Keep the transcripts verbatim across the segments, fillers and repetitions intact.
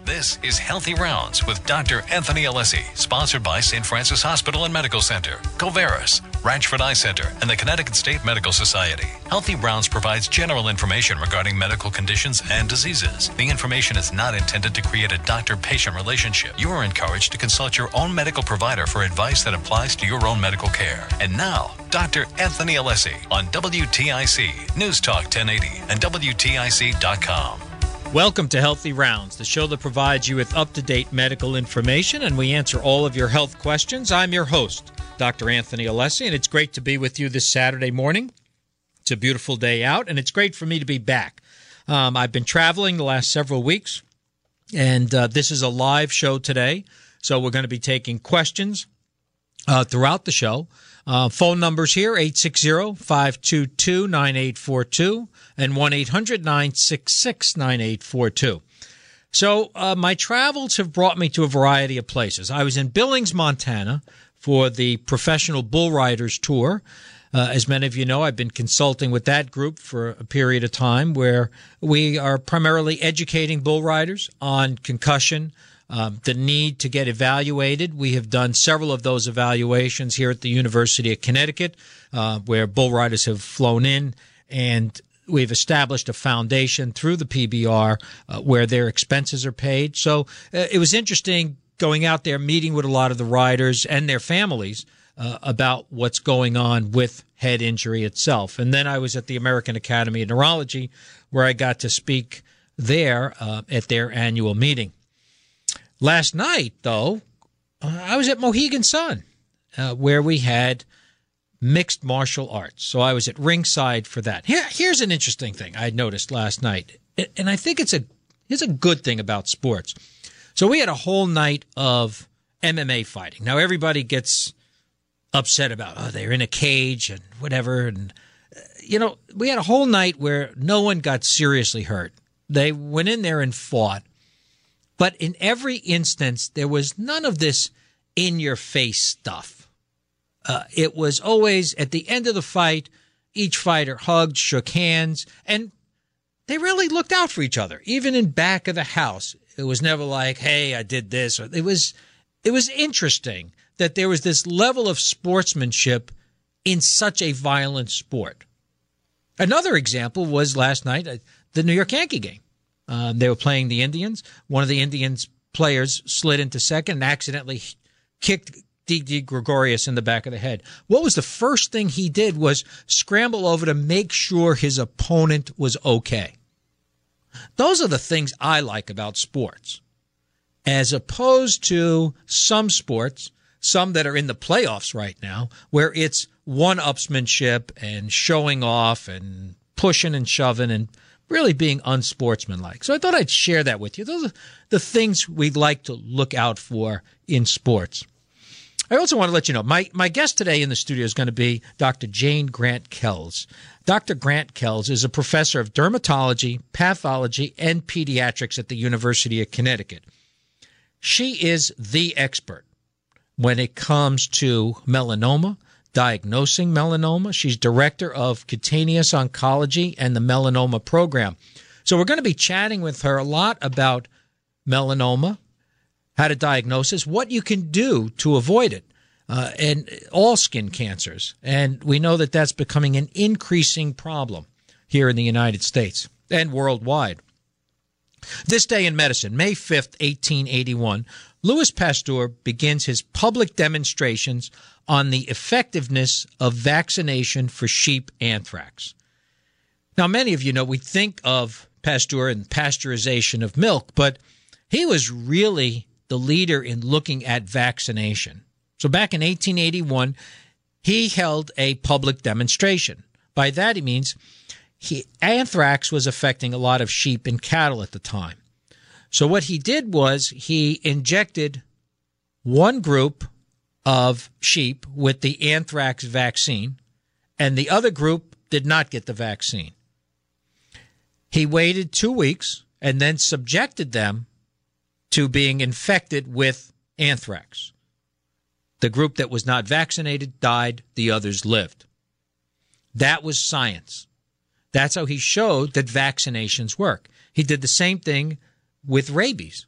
This is Healthy Rounds with Doctor Anthony Alessi, sponsored by Saint Francis Hospital and Medical Center, Covaris, Ranchford Eye Center, and the Connecticut State Medical Society. Healthy Rounds provides general information regarding medical conditions and diseases. The information is not intended to create a doctor-patient relationship. You are encouraged to consult your own medical provider for advice that applies to your own medical care. And now, Doctor Anthony Alessi on W T I C, News Talk ten eighty, and W T I C dot com. Welcome to Healthy Rounds, the show that provides you with up-to-date medical information, and we answer all of your health questions. I'm your host, Doctor Anthony Alessi, and it's great to be with you this Saturday morning. It's a beautiful day out, and it's great for me to be back. Um, I've been traveling the last several weeks, and uh, this is a live show today, so we're going to be taking questions uh, throughout the show. Uh, phone numbers here, eight six zero, five two two, nine eight four two and one eight hundred, nine six six, nine eight four two. So uh, my travels have brought me to a variety of places. I was in Billings, Montana for the Professional Bull Riders Tour. Uh, as many of you know, I've been consulting with that group for a period of time where we are primarily educating bull riders on concussion, Um, the need to get evaluated. We have done several of those evaluations here at the University of Connecticut, uh, where bull riders have flown in, and we've established a foundation through the P B R uh, where their expenses are paid. So uh, it was interesting going out there, meeting with a lot of the riders and their families uh, about what's going on with head injury itself. And then I was at the American Academy of Neurology, where I got to speak there uh, at their annual meeting. Last night, though, uh, I was at Mohegan Sun, uh, where we had mixed martial arts. So I was at ringside for that. Here, here's an interesting thing I noticed last night, and I think it's a it's a good thing about sports. So we had a whole night of M M A fighting. Now, everybody gets upset about, oh, they're in a cage and whatever. And, uh, you know, we had a whole night where no one got seriously hurt. They went in there and fought. But in every instance, there was none of this in-your-face stuff. Uh, it was always, at the end of the fight, each fighter hugged, shook hands, and they really looked out for each other. Even in back of the house, it was never like, hey, I did this. Or it was, it was interesting that there was this level of sportsmanship in such a violent sport. Another example was last night, uh, the New York Yankee game. Uh, they were playing the Indians. One of the Indians players slid into second and accidentally kicked Didi Gregorius in the back of the head. What was the first thing he did was scramble over to make sure his opponent was okay. Those are the things I like about sports, as opposed to some sports, some that are in the playoffs right now, where it's one-upsmanship and showing off and pushing and shoving and really being unsportsmanlike. So I thought I'd share that with you. Those are the things we like to look out for in sports. I also want to let you know, my, my guest today in the studio is going to be Doctor Jane Grant-Kells. Doctor Grant-Kells is a professor of dermatology, pathology, and pediatrics at the University of Connecticut. She is the expert when it comes to melanoma, diagnosing melanoma. She's director of cutaneous oncology and the melanoma program. So we're going to be chatting with her a lot about melanoma, how to diagnose it, what you can do to avoid it, uh, and all skin cancers. And we know that that's becoming an increasing problem here in the United States and worldwide. This day in medicine, May fifth, eighteen eighty-one, Louis Pasteur begins his public demonstrations on the effectiveness of vaccination for sheep anthrax. Now, many of you know we think of Pasteur and pasteurization of milk, but he was really the leader in looking at vaccination. So back in eighteen eighty-one, he held a public demonstration. By that he means he, anthrax was affecting a lot of sheep and cattle at the time. So what he did was he injected one group of sheep with the anthrax vaccine, and the other group did not get the vaccine. He waited two weeks and then subjected them to being infected with anthrax. The group that was not vaccinated died, the others lived. That was science. That's how he showed that vaccinations work. He did the same thing with rabies.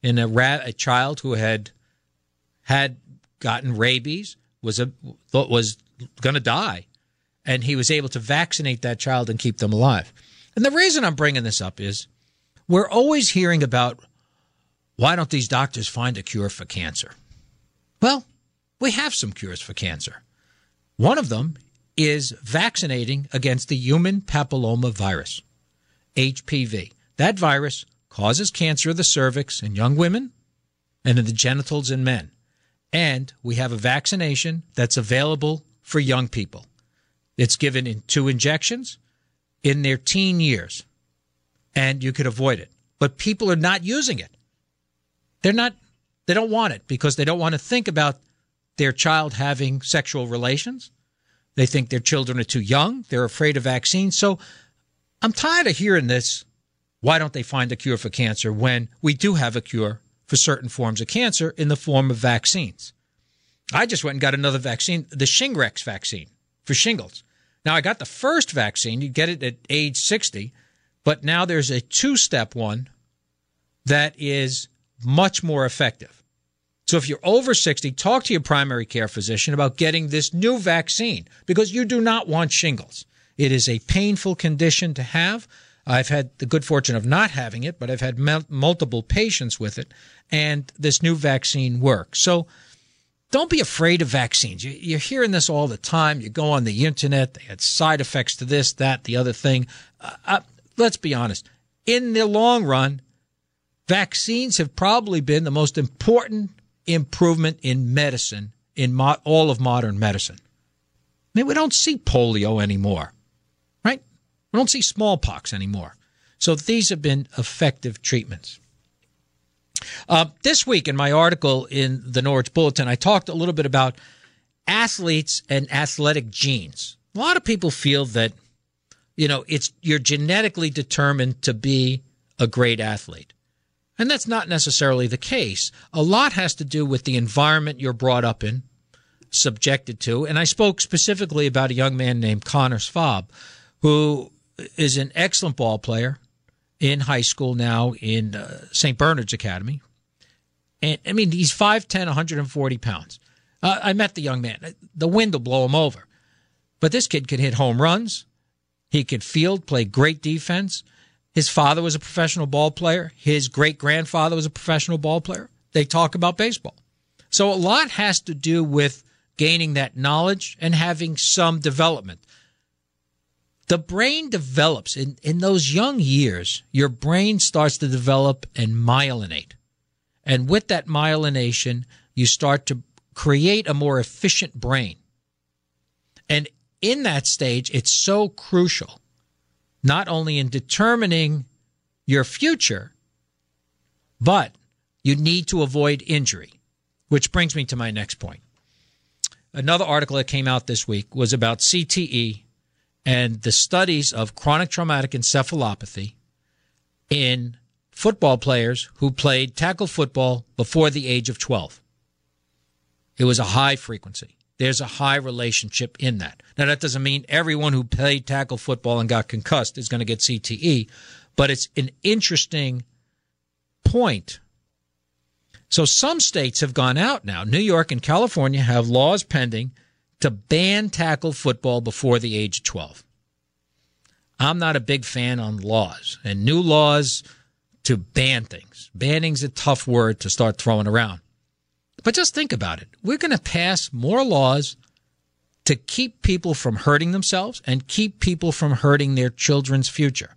in a, ra- a child who had had gotten rabies, was a was going to die, and he was able to vaccinate that child and keep them alive. And the reason I'm bringing this up is we're always hearing about, why don't these doctors find a cure for cancer? Well, we have some cures for cancer. One of them is vaccinating against the human papilloma virus, H P V. That virus causes cancer of the cervix in young women and in the genitals in men. And we have a vaccination that's available for young people. It's given in two injections in their teen years, and you could avoid it. But people are not using it. They're not, they don't want it because they don't want to think about their child having sexual relations. They think their children are too young. They're afraid of vaccines. So I'm tired of hearing this. Why don't they find a cure for cancer when we do have a cure for certain forms of cancer in the form of vaccines? I just went and got another vaccine, the Shingrix vaccine for shingles. Now, I got the first vaccine. You get it at age sixty, but now there's a two-step one that is much more effective. So if you're over sixty, talk to your primary care physician about getting this new vaccine because you do not want shingles. It is a painful condition to have. I've had the good fortune of not having it, but I've had mul- multiple patients with it, and this new vaccine works. So don't be afraid of vaccines. You, you're hearing this all the time. You go on the internet, they had side effects to this, that, the other thing. Uh, uh, let's be honest. In the long run, vaccines have probably been the most important improvement in medicine, in mo- all of modern medicine. I mean, we don't see polio anymore, right? We don't see smallpox anymore. So these have been effective treatments. Uh, this week in my article in the Norwich Bulletin, I talked a little bit about athletes and athletic genes. A lot of people feel that, you know, it's you're genetically determined to be a great athlete. And that's not necessarily the case. A lot has to do with the environment you're brought up in, subjected to. And I spoke specifically about a young man named Connor Svab, who is an excellent ball player in high school now in uh, Saint Bernard's Academy. And, I mean, he's five ten, one hundred forty pounds. Uh, I met the young man. The wind will blow him over. But this kid can hit home runs. He could field, play great defense. His father was a professional ball player. His great-grandfather was a professional ball player. They talk about baseball. So a lot has to do with gaining that knowledge and having some development. The brain develops. In, in those young years, your brain starts to develop and myelinate. And with that myelination, you start to create a more efficient brain. And in that stage, it's so crucial, not only in determining your future, but you need to avoid injury, which brings me to my next point. Another article that came out this week was about C T E and the studies of chronic traumatic encephalopathy in football players who played tackle football before the age of twelve. It was a high frequency. There's a high relationship in that. Now, that doesn't mean everyone who played tackle football and got concussed is going to get C T E, but it's an interesting point. So some states have gone out now. New York and California have laws pending to ban tackle football before the age of twelve. I'm not a big fan on laws and new laws to ban things. Banning's a tough word to start throwing around. But just think about it. We're going to pass more laws to keep people from hurting themselves and keep people from hurting their children's future.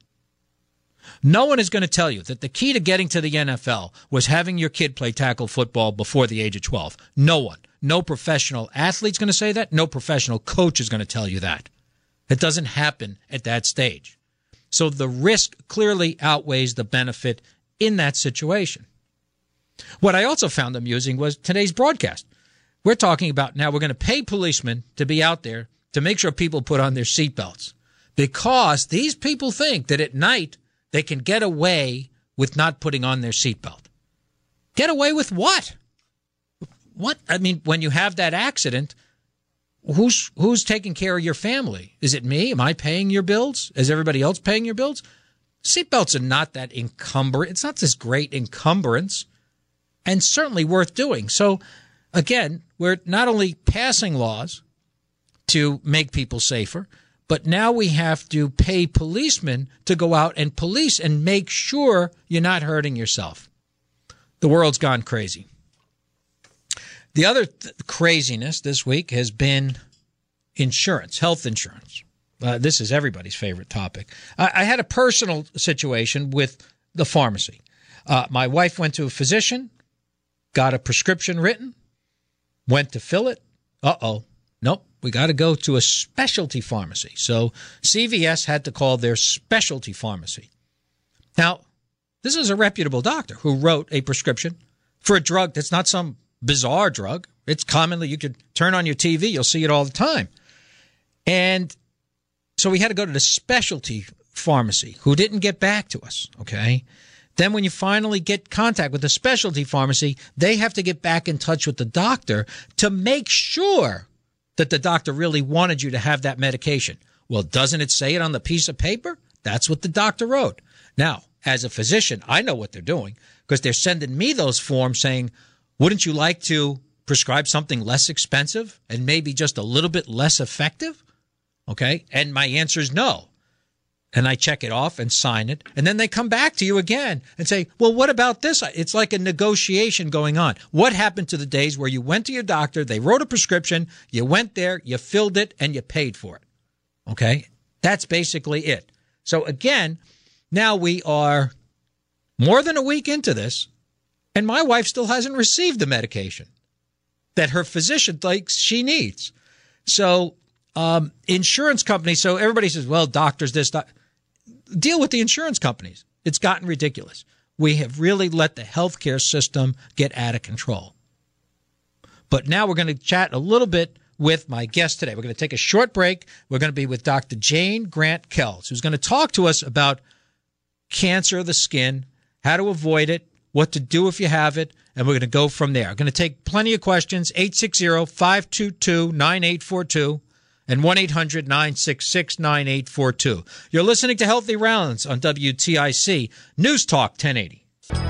No one is going to tell you that the key to getting to the N F L was having your kid play tackle football before the age of twelve. No one. No professional athlete's going to say that. No professional coach is going to tell you that. It doesn't happen at that stage. So the risk clearly outweighs the benefit in that situation. What I also found amusing was today's broadcast. We're talking about now we're going to pay policemen to be out there to make sure people put on their seatbelts because these people think that at night they can get away with not putting on their seatbelt. Get away with what? What? I mean, when you have that accident, who's who's taking care of your family? Is it me? Am I paying your bills? Is everybody else paying your bills? Seatbelts are not that encumbrance. It's not this great encumbrance. and certainly worth doing. So, again, we're not only passing laws to make people safer, but now we have to pay policemen to go out and police and make sure you're not hurting yourself. The world's gone crazy. The other th- craziness this week has been insurance, health insurance. Uh, this is everybody's favorite topic. I, I had a personal situation with the pharmacy. Uh, my wife went to a physician, got a prescription written, went to fill it. Uh-oh. Nope. We got to go to a specialty pharmacy. So C V S had to call their specialty pharmacy. Now, this is a reputable doctor who wrote a prescription for a drug that's not some bizarre drug. It's commonly, you could turn on your T V, you'll see it all the time. And so we had to go to the specialty pharmacy who didn't get back to us, okay? Then when you finally get contact with the specialty pharmacy, they have to get back in touch with the doctor to make sure that the doctor really wanted you to have that medication. Well, doesn't it say it on the piece of paper? That's what the doctor wrote. Now, as a physician, I know what they're doing because they're sending me those forms saying, wouldn't you like to prescribe something less expensive and maybe just a little bit less effective? Okay. And my answer is no. And I check it off and sign it. And then they come back to you again and say, well, what about this? It's like a negotiation going on. What happened to the days where you went to your doctor, they wrote a prescription, you went there, you filled it, and you paid for it? Okay. That's basically it. So again, now we are more than a week into this, and my wife still hasn't received the medication that her physician thinks she needs. So um, insurance companies, so everybody says, well, doctors, this, doc-. Deal with the insurance companies. It's gotten ridiculous. We have really let the healthcare system get out of control. But now we're going to chat a little bit with my guest today. We're going to take a short break. We're going to be with Doctor Jane Grant-Kells, who's going to talk to us about cancer of the skin, how to avoid it, what to do if you have it, and we're going to go from there. I'm going to take plenty of questions, eight six zero, five two two, nine eight four two and one eight hundred, nine six six, nine eight four two. You're listening to Healthy Rounds on W T I C News Talk ten eighty.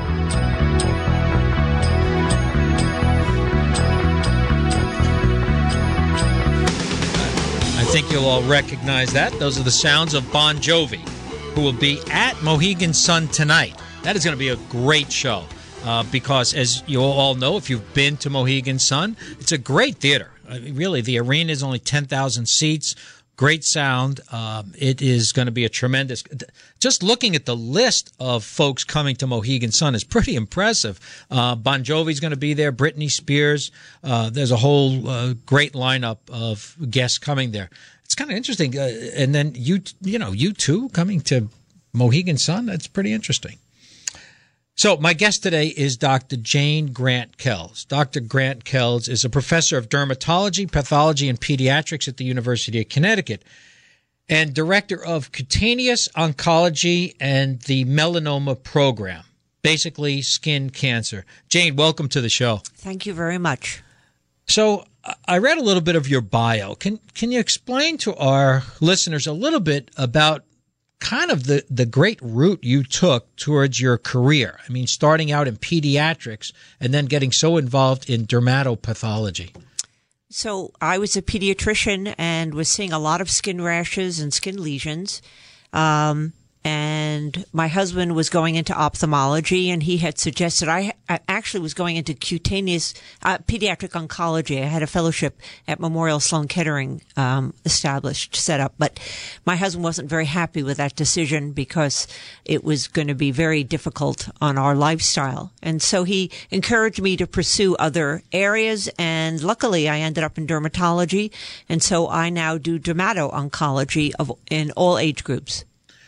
I think you'll all recognize that. Those are the sounds of Bon Jovi, who will be at Mohegan Sun tonight. That is going to be a great show uh, because, as you all know, if you've been to Mohegan Sun, it's a great theater. I mean, really, the arena is only ten thousand seats, great sound. Um, it is going to be a tremendous – just looking at the list of folks coming to Mohegan Sun is pretty impressive. Uh, Bon Jovi's going to be there, Britney Spears. Uh, there's a whole uh, great lineup of guests coming there. It's kind of interesting. Uh, and then you, you know, you two coming to Mohegan Sun, that's pretty interesting. So my guest today is Doctor Jane Grant-Kells. Doctor Grant-Kells is a professor of dermatology, pathology, and pediatrics at the University of Connecticut and director of cutaneous oncology and the melanoma program, basically skin cancer. Jane, welcome to the show. Thank you very much. So I read a little bit of your bio. Can can you explain to our listeners a little bit about kind of the, the great route you took towards your career? I mean, starting out in pediatrics and then getting so involved in dermatopathology. So I was a pediatrician and was seeing a lot of skin rashes and skin lesions. Um, and my husband was going into ophthalmology, and he had suggested I, I actually was going into cutaneous uh, pediatric oncology. I had a fellowship at Memorial Sloan Kettering um, established, set up, but my husband wasn't very happy with that decision because it was going to be very difficult on our lifestyle. And so he encouraged me to pursue other areas, and luckily I ended up in dermatology, and so I now do dermato-oncology of, in all age groups.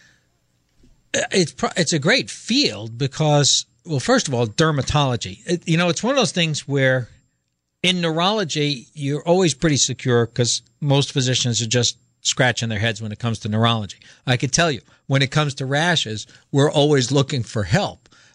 It's it's a great field because, well, first of all, dermatology. It, you know, it's one of those things where in neurology, you're always pretty secure because most physicians are just scratching their heads when it comes to neurology. I could tell you, when it comes to rashes, we're always looking for help.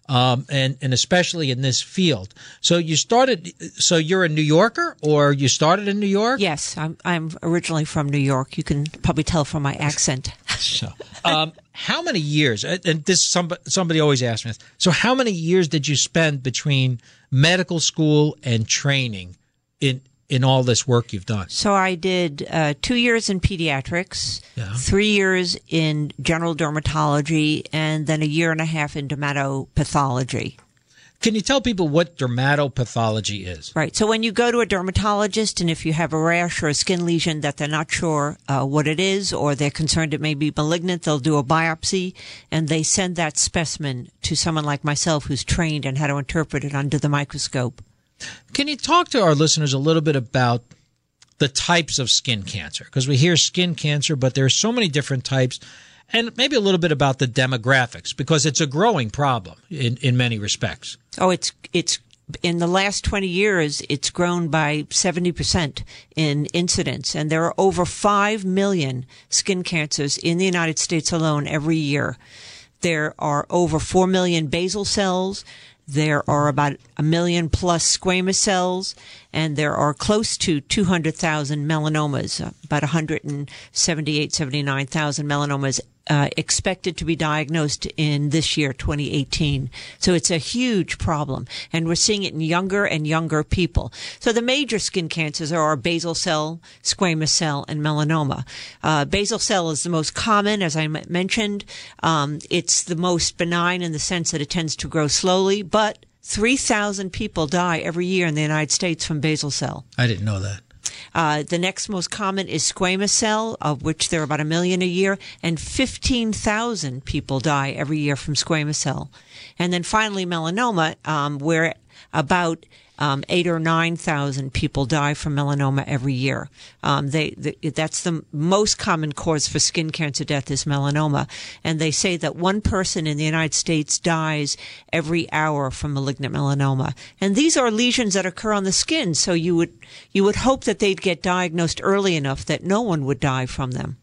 um, and, and especially in this field. So you started, so you're a New Yorker, or you started in New York? Yes, I'm, I'm originally from New York. You can probably tell from my accent. So, um, how many years, and this somebody, somebody always asks me this, so how many years did you spend between medical school and training in in all this work you've done? So I did uh, two years in pediatrics, Yeah. three years in general dermatology, and then a year and a half in dermatopathology. Can you tell people what dermatopathology is? Right. So when you go to a dermatologist, and if you have a rash or a skin lesion that they're not sure uh, what it is, or they're concerned it may be malignant, they'll do a biopsy, and they send that specimen to someone like myself who's trained in how to interpret it under the microscope. Can you talk to our listeners a little bit about the types of skin cancer? Because we hear skin cancer, but there are so many different types, and maybe a little bit about the demographics, because it's a growing problem in, in many respects. Oh, it's it's in the last twenty years, it's grown by seventy percent in incidence, and there are over five million skin cancers in the United States alone every year. There are over four million basal cells. There are about a million plus squamous cells, and there are close to two hundred thousand melanomas, uh, about one hundred seventy-eight, seventy-nine thousand melanomas uh, expected to be diagnosed in this year, twenty eighteen. So it's a huge problem, and we're seeing it in younger and younger people. So the major skin cancers are basal cell, squamous cell, and melanoma. Uh, basal cell is the most common, as I m- mentioned. Um, it's the most benign in the sense that it tends to grow slowly, but three thousand people die every year in the United States from basal cell. I didn't know that. Uh, the next most common is squamous cell, of which there are about a million a year, and fifteen thousand people die every year from squamous cell. And then finally melanoma, um, where about um, eight or nine thousand people die from melanoma every year. Um, they, the, that's the most common cause for skin cancer death is melanoma, and they say that one person in the United States dies every hour from malignant melanoma. And these are lesions that occur on the skin, so you would you would hope that they'd get diagnosed early enough that no one would die from them.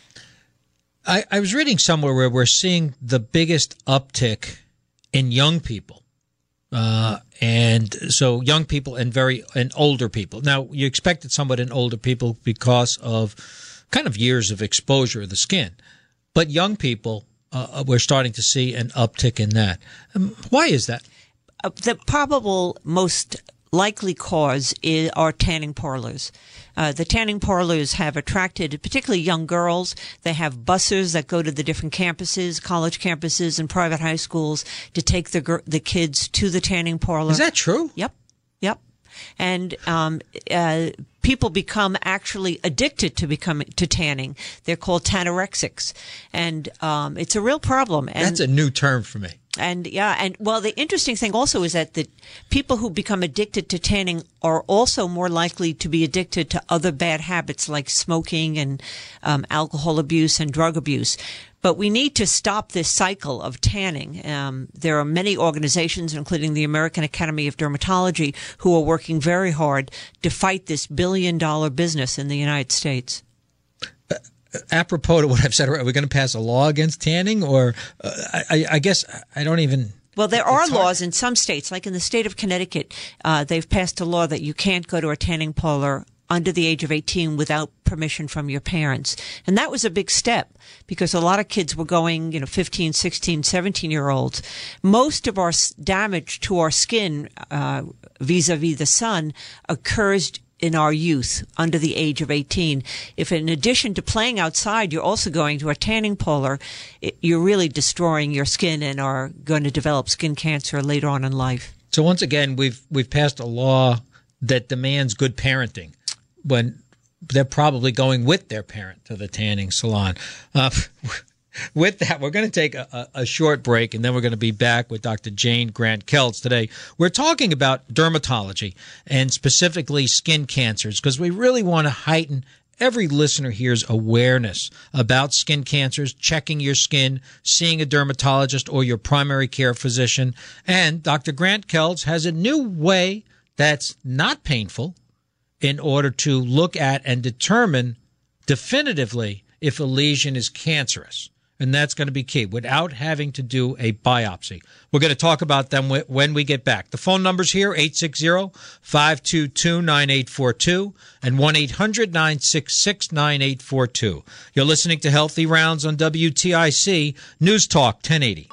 I, I was reading somewhere where we're seeing the biggest uptick in young people. Uh, and so young people and very and older people. Now, you expected somewhat in older people because of kind of years of exposure of the skin. But young people, uh, we're starting to see an uptick in that. Um, why is that? Uh, the probable most likely cause is, are tanning parlors. Uh, the tanning parlors have attracted particularly young girls. They have buses that go to the different campuses, college campuses and private high schools to take the gr- the kids to the tanning parlor. Is that true? Yep. Yep. And um, uh, people become actually addicted to becoming to tanning. They're called tanorexics, and um, it's a real problem. And that's a new term for me. And yeah, and well, the interesting thing also is that the people who become addicted to tanning are also more likely to be addicted to other bad habits like smoking and um, alcohol abuse and drug abuse. But we need to stop this cycle of tanning. Um, there are many organizations, including the American Academy of Dermatology, who are working very hard to fight this billion-dollar business in the United States. Apropos to what I've said, are we going to pass a law against tanning? Or uh, I, I guess I don't even... Well, there are laws in some states, like in the state of Connecticut. Uh, they've passed a law that you can't go to a tanning parlor under the age of eighteen without permission from your parents. And that was a big step because a lot of kids were going, you know, fifteen, sixteen, seventeen-year-olds. Most of our damage to our skin uh, vis-a-vis the sun occurs in our youth under the age of eighteen. If in addition to playing outside, you're also going to a tanning parlor, it, you're really destroying your skin and are going to develop skin cancer later on in life. So once again, we've we've passed a law that demands good parenting when they're probably going with their parent to the tanning salon. Uh, With that, we're going to take a, a short break, and then we're going to be back with Doctor Jane Grant-Keltz today. We're talking about dermatology and specifically skin cancers because we really want to heighten every listener here's awareness about skin cancers, checking your skin, seeing a dermatologist or your primary care physician. And Doctor Grant-Keltz has a new way that's not painful in order to look at and determine definitively if a lesion is cancerous. and that's going to be key, without having to do a biopsy. We're going to talk about them when we get back. The phone number's here, eight six zero, five two two, nine eight four two and one eight hundred, nine six six, nine eight four two. You're listening to Healthy Rounds on W T I C, News Talk ten eighty.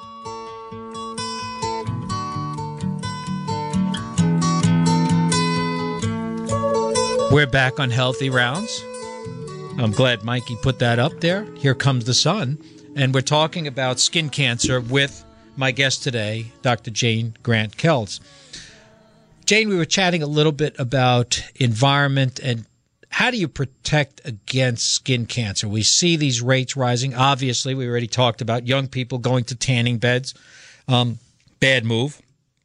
We're back on Healthy Rounds. I'm glad Mikey put that up there. Here comes the sun. And we're talking about skin cancer with my guest today, Doctor Jane Grant-Kelz. Jane, we were chatting a little bit about environment and how do you protect against skin cancer? We see these rates rising. Obviously, we already talked about young people going to tanning beds. Um, bad move.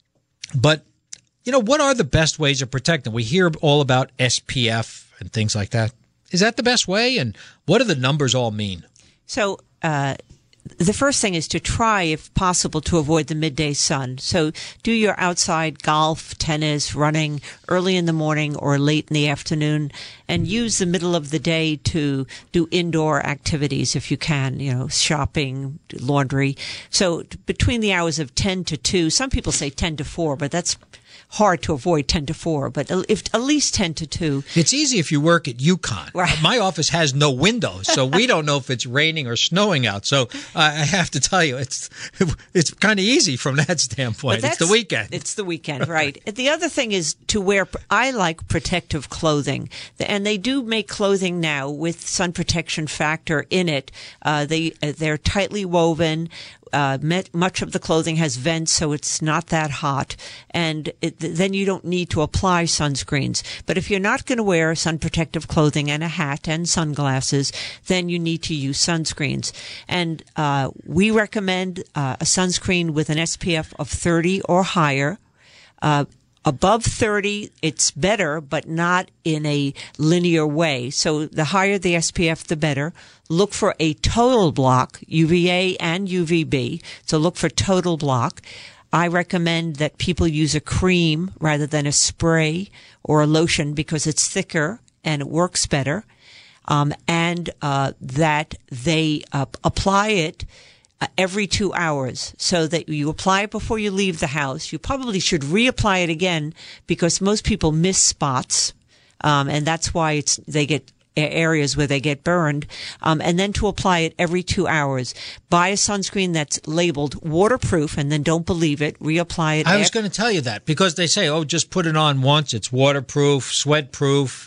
But you know, what are the best ways of protecting? We hear all about S P F and things like that. Is that the best way? And what do the numbers all mean? So uh, the first thing is to try, if possible, to avoid the midday sun. So do your outside golf, tennis, running early in the morning or late in the afternoon, and use the middle of the day to do indoor activities if you can, you know, shopping, laundry. So between the hours of ten to two, some people say ten to four, but that's hard to avoid ten to four, but if at least ten to two. It's easy if you work at UConn. Right. My office has no windows, so we don't know if it's raining or snowing out. So uh, I have to tell you, it's it's kind of easy from that standpoint. It's the weekend. It's the weekend, right. The other thing is to wear, I like protective clothing, and they do make clothing now with sun protection factor in it. Uh, they, they're tightly woven. Uh, much of the clothing has vents, so it's not that hot, and it, then you don't need to apply sunscreens. But if you're not going to wear sun protective clothing and a hat and sunglasses, then you need to use sunscreens. And uh, we recommend uh, a sunscreen with an S P F of thirty or higher. Uh, Above thirty, it's better, but not in a linear way. So the higher the S P F, the better. Look for a total block, U V A and U V B. So look for total block. I recommend that people use a cream rather than a spray or a lotion because it's thicker and it works better. Um, and uh, that they uh, apply it every two hours so that you apply it before you leave the house. You probably should reapply it again because most people miss spots, um, and that's why it's they get areas where they get burned, um, and then to apply it every two hours. Buy a sunscreen that's labeled waterproof, and then don't believe it. Reapply it. I was going to tell you that because they say, oh, just put it on once. It's waterproof, sweat-proof.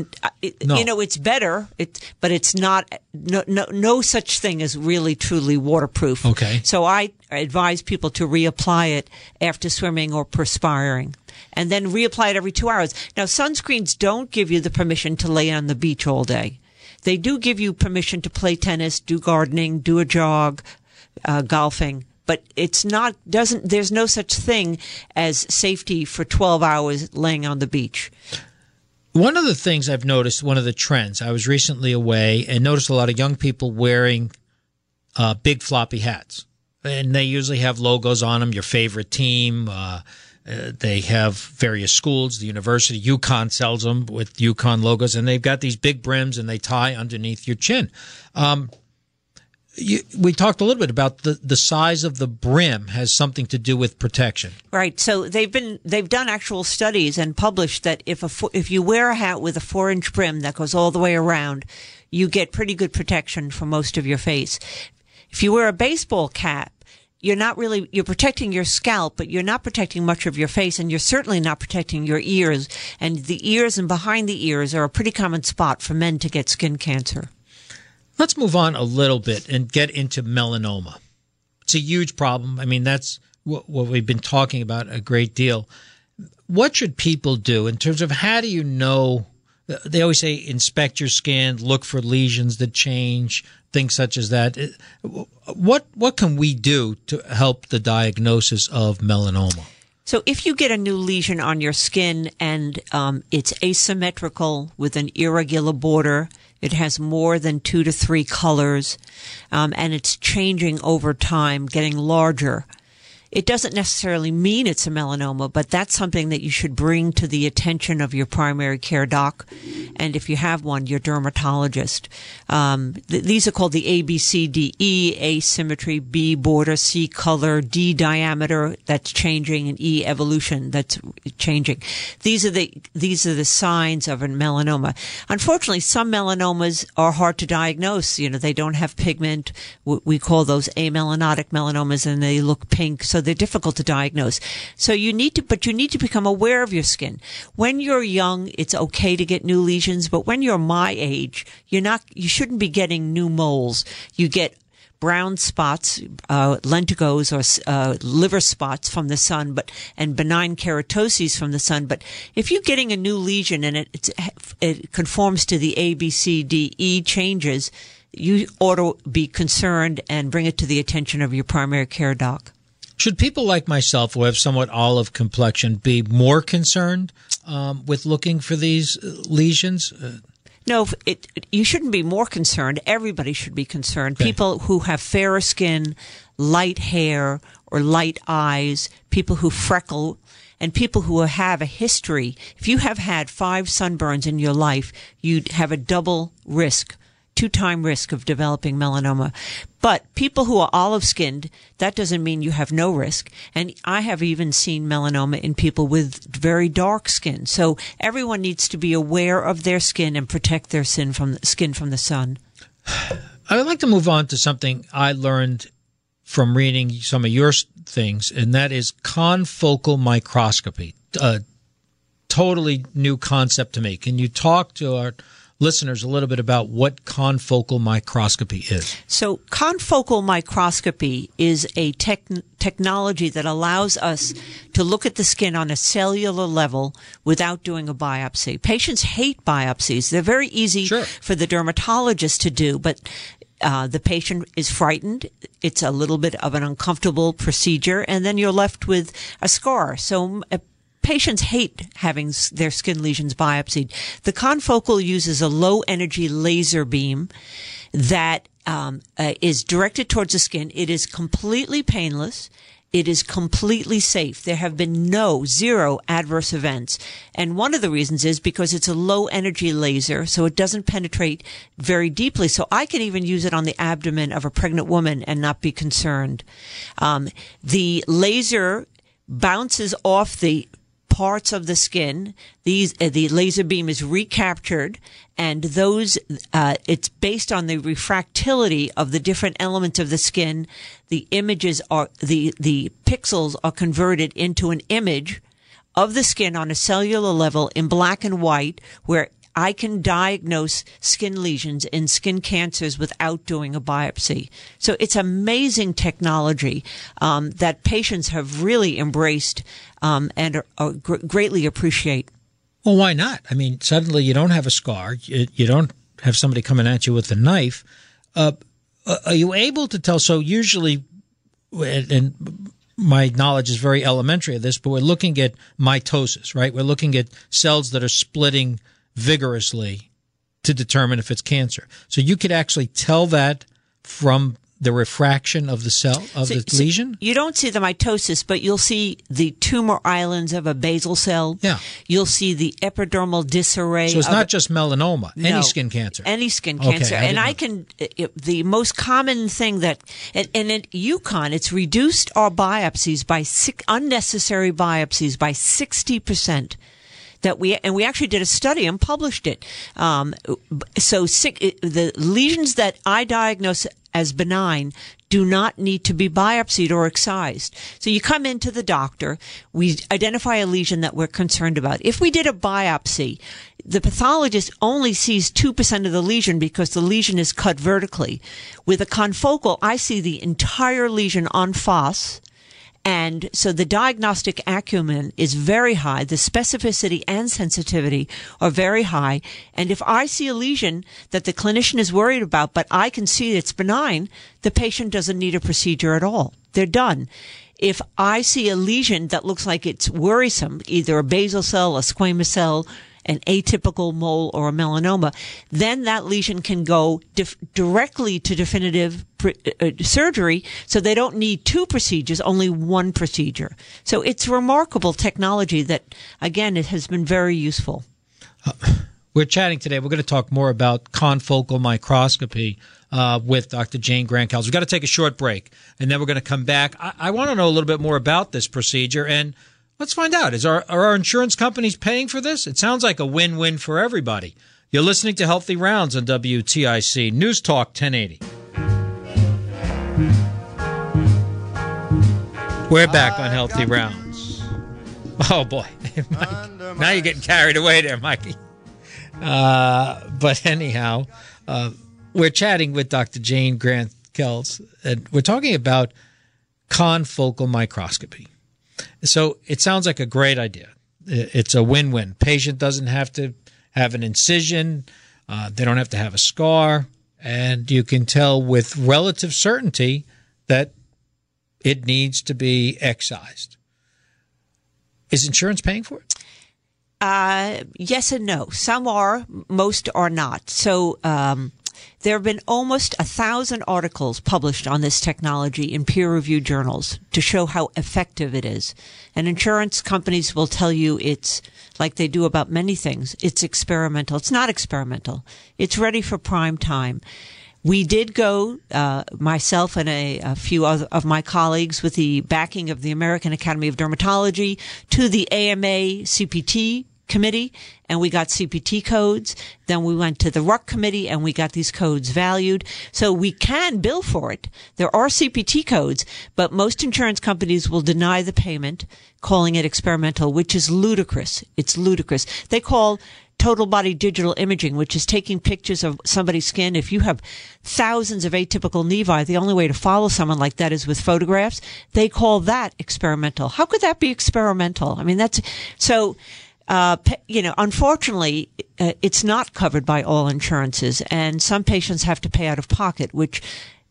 It, no. You know, it's better, it, but it's not, no, no, no such thing as really truly waterproof. Okay. So I advise people to reapply it after swimming or perspiring, and then reapply it every two hours. Now, sunscreens don't give you the permission to lay on the beach all day. They do give you permission to play tennis, do gardening, do a jog, uh, golfing. But it's not, doesn't, there's no such thing as safety for twelve hours laying on the beach. One of the things I've noticed, one of the trends, I was recently away and noticed a lot of young people wearing uh, big floppy hats. And they usually have logos on them, your favorite team. Uh, uh, they have various schools, the university. UConn sells them with UConn logos. And they've got these big brims and they tie underneath your chin. Um, You, we talked a little bit about the, the size of the brim has something to do with protection. Right. So they've been they've done actual studies and published that if a fo- if you wear a hat with a four inch brim that goes all the way around, you get pretty good protection for most of your face. If you wear a baseball cap, you're not really you're protecting your scalp, but you're not protecting much of your face, and you're certainly not protecting your ears. And the ears and behind the ears are a pretty common spot for men to get skin cancer. Let's move on a little bit and get into melanoma. It's a huge problem. I mean, that's what, what we've been talking about a great deal. What should people do in terms of how do you know? They always say inspect your skin, look for lesions that change, things such as that. What what can we do to help the diagnosis of melanoma? So if you get a new lesion on your skin and um, it's asymmetrical with an irregular border, it has more than two to three colors, um, and it's changing over time, getting larger, it doesn't necessarily mean it's a melanoma, but that's something that you should bring to the attention of your primary care doc. And if you have one, your dermatologist. Um, th- these are called the A, B, C, D, E, asymmetry, B, border, C, color, D, diameter, that's changing, and E, evolution, that's changing. These are the, these are the signs of a melanoma. Unfortunately, some melanomas are hard to diagnose. You know, they don't have pigment. We call those amelanotic melanomas, and they look pink, so they're difficult to diagnose. So you need to, but you need to become aware of your skin. When you're young, it's okay to get new lesions, but when you're my age, you're not, you shouldn't be getting new moles. You get brown spots, uh, lentigos or uh, liver spots from the sun, but and benign keratoses from the sun. But if you're getting a new lesion and it it's, it conforms to the A, B, C, D, E changes, you ought to be concerned and bring it to the attention of your primary care doc. Should people like myself who have somewhat olive complexion be more concerned um, with looking for these lesions? Uh, No, it, it, you shouldn't be more concerned. Everybody should be concerned. Okay. People who have fairer skin, light hair, or light eyes, people who freckle, and people who have a history. If you have had five sunburns in your life, you'd have a double risk, two-time risk of developing melanoma. But people who are olive-skinned, that doesn't mean you have no risk. And I have even seen melanoma in people with very dark skin. So everyone needs to be aware of their skin and protect their skin from the, skin from the sun. I would like to move on to something I learned from reading some of your things, and that is confocal microscopy. A totally new concept to me. Can you talk to our listeners a little bit about what confocal microscopy is? So confocal microscopy is a tech- technology that allows us to look at the skin on a cellular level without doing a biopsy. Patients hate biopsies. They're very easy Sure. for the dermatologist to do, but uh, the patient is frightened. It's a little bit of an uncomfortable procedure, and then you're left with a scar. So uh, patients hate having their skin lesions biopsied. The confocal uses a low-energy laser beam that um, uh, is directed towards the skin. It is completely painless. It is completely safe. There have been no, zero adverse events. And one of the reasons is because it's a low-energy laser, so it doesn't penetrate very deeply. So I can even use it on the abdomen of a pregnant woman and not be concerned. Um, the laser bounces off the parts of the skin. These uh, the laser beam is recaptured, and those uh, it's based on the refractility of the different elements of the skin. The images are the the pixels are converted into an image of the skin on a cellular level in black and white, where I can diagnose skin lesions and skin cancers without doing a biopsy. So it's amazing technology um, that patients have really embraced um, and are, are gr- greatly appreciate. Well, why not? I mean, suddenly you don't have a scar. You, you don't have somebody coming at you with a knife. Uh, are you able to tell? So usually, and my knowledge is very elementary of this, but we're looking at mitosis, right? We're looking at cells that are splitting vigorously to determine if it's cancer. So you could actually tell that from the refraction of the cell, of so, the so lesion? You don't see the mitosis, but you'll see the tumor islands of a basal cell. Yeah. You'll see the epidermal disarray. So it's of not a, just melanoma, no, any skin cancer. Any skin Okay, cancer. I and I know. can, it, the most common thing that, and, and at UConn, it's reduced our biopsies by six, unnecessary biopsies by sixty percent. That we and we actually did a study and published it. Um, so sick, the lesions that I diagnose as benign do not need to be biopsied or excised. So you come into the doctor, we identify a lesion that we're concerned about. If we did a biopsy, the pathologist only sees two percent of the lesion because the lesion is cut vertically. With a confocal, I see the entire lesion en face. And so the diagnostic acumen is very high. The specificity and sensitivity are very high. And if I see a lesion that the clinician is worried about, but I can see it's benign, the patient doesn't need a procedure at all. They're done. If I see a lesion that looks like it's worrisome, either a basal cell, a squamous cell, an atypical mole or a melanoma, then that lesion can go dif- directly to definitive pr- uh, surgery, so they don't need two procedures, only one procedure. So it's remarkable technology that, again, it has been very useful. Uh, we're chatting today. We're going to talk more about confocal microscopy uh, with Doctor Jane Grant-Kells. We've got to take a short break, and then we're going to come back. I, I want to know a little bit more about this procedure, and let's find out. Is our, are our insurance companies paying for this? It sounds like a win-win for everybody. You're listening to Healthy Rounds on W T I C News Talk ten eighty. We're back on Healthy Rounds. Oh, boy. Mike, now you're getting carried away there, Mikey. Uh, but anyhow, uh, we're chatting with Doctor Jane Grant-Kells, and we're talking about confocal microscopy. So it sounds like a great idea. It's a win-win. Patient doesn't have to have an incision. Uh, they don't have to have a scar. And you can tell with relative certainty that it needs to be excised. Is insurance paying for it? Uh, yes and no. Some are, most are not. So um, there have been almost a thousand articles published on this technology in peer-reviewed journals to show how effective it is. And insurance companies will tell you it's, like they do about many things, it's experimental. It's not experimental. It's ready for prime time. We did go, uh, myself and a, a few other of my colleagues, with the backing of the American Academy of Dermatology, to the A M A C P T committee, and we got C P T codes. Then we went to the R U C committee, and we got these codes valued. So we can bill for it. There are C P T codes, but most insurance companies will deny the payment, calling it experimental, which is ludicrous. It's ludicrous. They call total body digital imaging, which is taking pictures of somebody's skin. If you have thousands of atypical nevi, the only way to follow someone like that is with photographs. They call that experimental. How could that be experimental? I mean, that's so. Uh, you know, unfortunately, uh, it's not covered by all insurances, and some patients have to pay out of pocket, which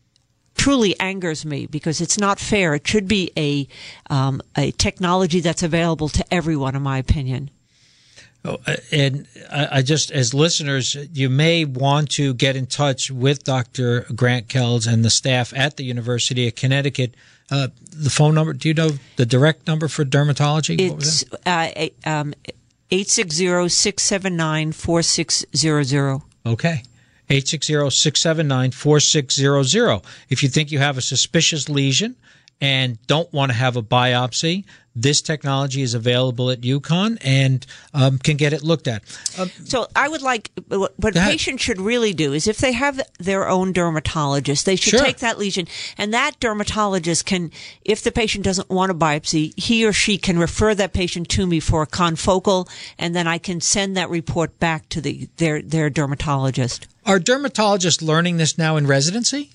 truly angers me because it's not fair. It should be a um, a technology that's available to everyone, in my opinion. Oh, and I just, as listeners, you may want to get in touch with Doctor Grant-Kells and the staff at the University of Connecticut. Uh, the phone number, do you know the direct number for dermatology? It's uh, um, eight six zero, six seven nine, four six zero zero. Okay. eight six zero, six seven nine, four six zero zero. If you think you have a suspicious lesion and don't want to have a biopsy, this technology is available at UConn and um, can get it looked at. Um, so I would like, what, what patients should really do is if they have their own dermatologist, they should sure. take that lesion, and that dermatologist can, if the patient doesn't want a biopsy, he or she can refer that patient to me for a confocal, and then I can send that report back to the their, their dermatologist. Are dermatologists learning this now in residency?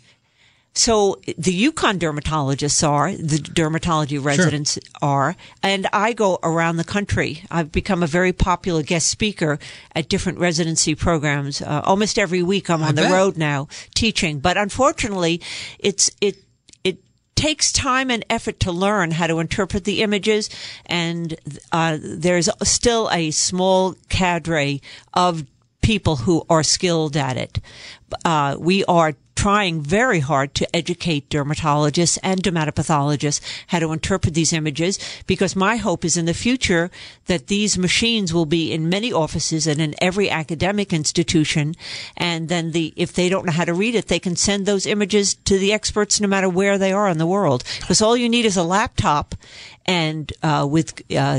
So the UConn dermatologists are, the dermatology residents sure. are, and I go around the country. I've become a very popular guest speaker at different residency programs. Uh, almost every week I'm on I the bet. road now teaching. But unfortunately, it's it it takes time and effort to learn how to interpret the images, and uh, there's still a small cadre of people who are skilled at it. Uh, we are trying very hard to educate dermatologists and dermatopathologists how to interpret these images, because my hope is in the future that these machines will be in many offices and in every academic institution, and then the if they don't know how to read it, they can send those images to the experts no matter where they are in the world, because all you need is a laptop and uh, with uh,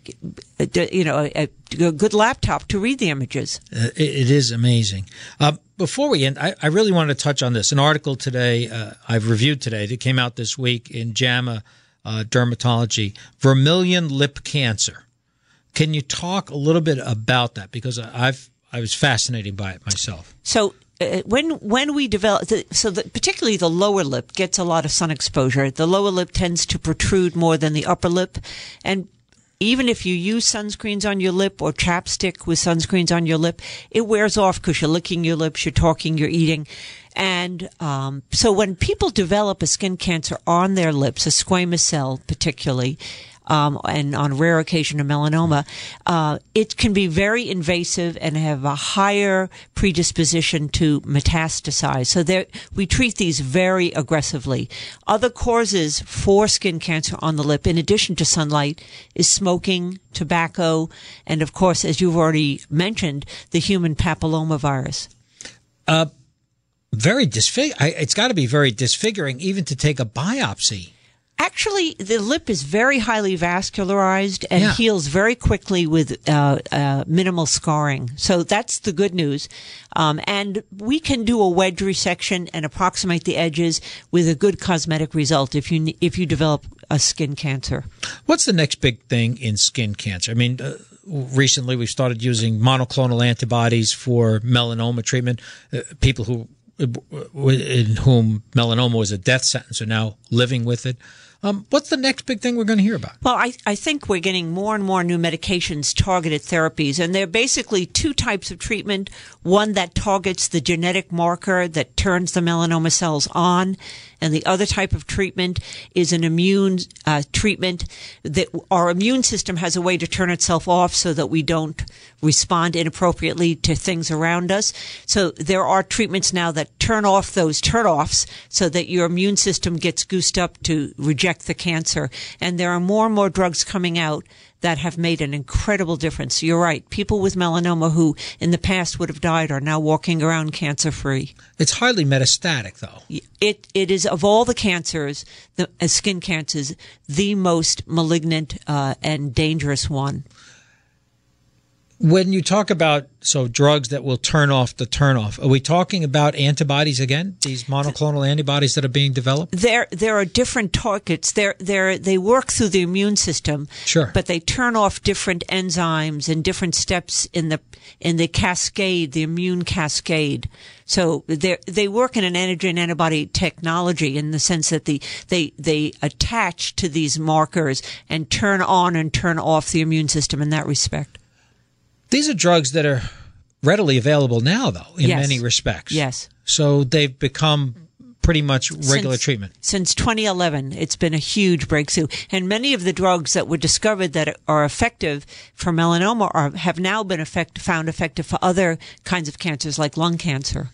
you know a, a good laptop to read the images. Uh, it, it is amazing. Uh, before we end, I, I really want to touch on this. An article today uh, I've reviewed today that came out this week in JAMA uh, Dermatology, Vermilion Lip Cancer. Can you talk a little bit about that? Because I've I was fascinated by it myself. So. Uh, when when we develop, the, so the, particularly the lower lip gets a lot of sun exposure. The lower lip tends to protrude more than the upper lip, and even if you use sunscreens on your lip or chapstick with sunscreens on your lip, it wears off because you're licking your lips, you're talking, you're eating. And um, so when people develop a skin cancer on their lips, a squamous cell particularly, um, and on rare occasion a melanoma, uh, it can be very invasive and have a higher predisposition to metastasize. So there, we treat these very aggressively. Other causes for skin cancer on the lip, in addition to sunlight, is smoking, tobacco, and of course, as you've already mentioned, the human papillomavirus. Uh, very disfig- I, it's got to be very disfiguring even to take a biopsy. Actually, the lip is very highly vascularized and Yeah. heals very quickly with uh, uh, minimal scarring. So that's the good news. Um, and we can do a wedge resection and approximate the edges with a good cosmetic result if you if you develop a skin cancer. What's the next big thing in skin cancer? I mean, uh, recently we've started using monoclonal antibodies for melanoma treatment. Uh, people who in whom melanoma was a death sentence are now living with it. Um, what's the next big thing we're going to hear about? Well, I, I think we're getting more and more new medications, targeted therapies, and they're basically two types of treatment. One that targets the genetic marker that turns the melanoma cells on, and the other type of treatment is an immune uh, treatment that our immune system has a way to turn itself off so that we don't respond inappropriately to things around us. So there are treatments now that turn off those turnoffs so that your immune system gets goosed up to reject the cancer. And there are more and more drugs coming out that have made an incredible difference. You're right. People with melanoma who in the past would have died are now walking around cancer-free. It's hardly metastatic, though. It It is, of all the cancers, the uh, skin cancers, the most malignant uh, and dangerous one. When you talk about so drugs that will turn off the turnoff, are we talking about antibodies again? These monoclonal antibodies that are being developed? There, there are different targets. They're, they're, they work through the immune system, Sure. but they turn off different enzymes and different steps in the in the cascade, the immune cascade. So they they work in an antigen antibody technology in the sense that the they they attach to these markers and turn on and turn off the immune system in that respect. These are drugs that are readily available now, though, in Yes. many respects. Yes. So they've become pretty much regular Since- treatment. Since twenty eleven, it's been a huge breakthrough. And many of the drugs that were discovered that are effective for melanoma are, have now been effect, found effective for other kinds of cancers like lung cancer.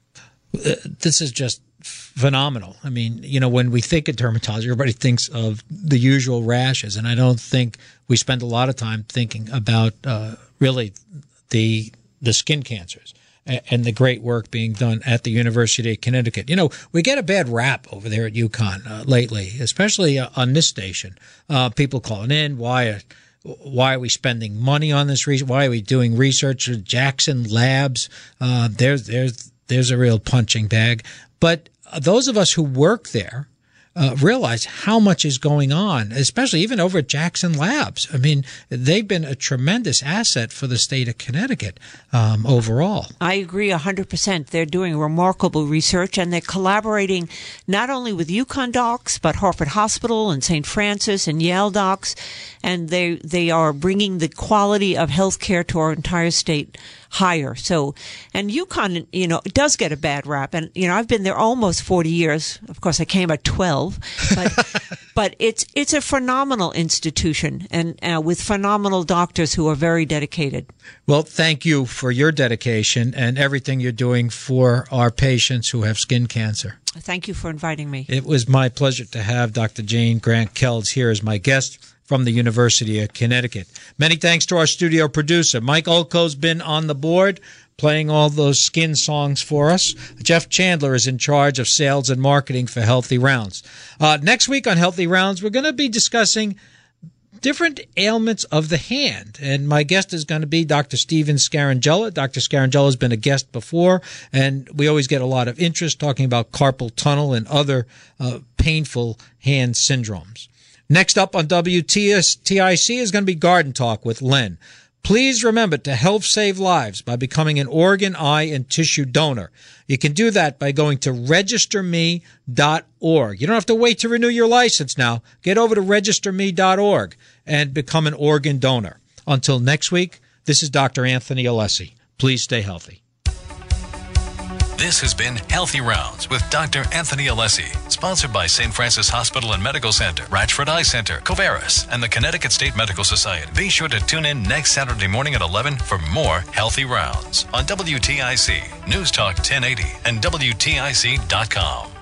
Uh, this is just phenomenal. I mean, you know, when we think of dermatology, everybody thinks of the usual rashes, and I don't think we spend a lot of time thinking about uh, really the the skin cancers and the great work being done at the University of Connecticut. You know, we get a bad rap over there at UConn uh, lately, especially uh, on this station. Uh, people calling in, why are, why are we spending money on this research? Why are we doing research at Jackson Labs? Uh, there's there's there's a real punching bag. But those of us who work there uh, realize how much is going on, especially even over at Jackson Labs. I mean, they've been a tremendous asset for the state of Connecticut um, overall. I agree one hundred percent. They're doing remarkable research, and they're collaborating not only with UConn docs, but Harvard Hospital and Saint Francis and Yale docs, and they they are bringing the quality of healthcare to our entire state higher. So, and UConn, you know, does get a bad rap. And, you know, I've been there almost forty years. Of course, I came at twelve, but, but it's, it's a phenomenal institution and uh, with phenomenal doctors who are very dedicated. Well, thank you for your dedication and everything you're doing for our patients who have skin cancer. Thank you for inviting me. It was my pleasure to have Doctor Jane Grant-Kelds here as my guest from the University of Connecticut. Many thanks to our studio producer. Mike Olko's been on the board, playing all those skin songs for us. Jeff Chandler is in charge of sales and marketing for Healthy Rounds. Uh, next week on Healthy Rounds, we're going to be discussing different ailments of the hand. And my guest is going to be Doctor Steven Scarangella. Doctor Scarangella has been a guest before, and we always get a lot of interest talking about carpal tunnel and other uh, painful hand syndromes. Next up on W T I C is going to be Garden Talk with Len. Please remember to help save lives by becoming an organ, eye, and tissue donor. You can do that by going to register me dot org. You don't have to wait to renew your license now. Get over to register me dot org and become an organ donor. Until next week, this is Doctor Anthony Alessi. Please stay healthy. This has been Healthy Rounds with Doctor Anthony Alessi, sponsored by Saint Francis Hospital and Medical Center, Ratchford Eye Center, Covaris, and the Connecticut State Medical Society. Be sure to tune in next Saturday morning at eleven for more Healthy Rounds on W T I C, News Talk ten eighty, and W T I C dot com.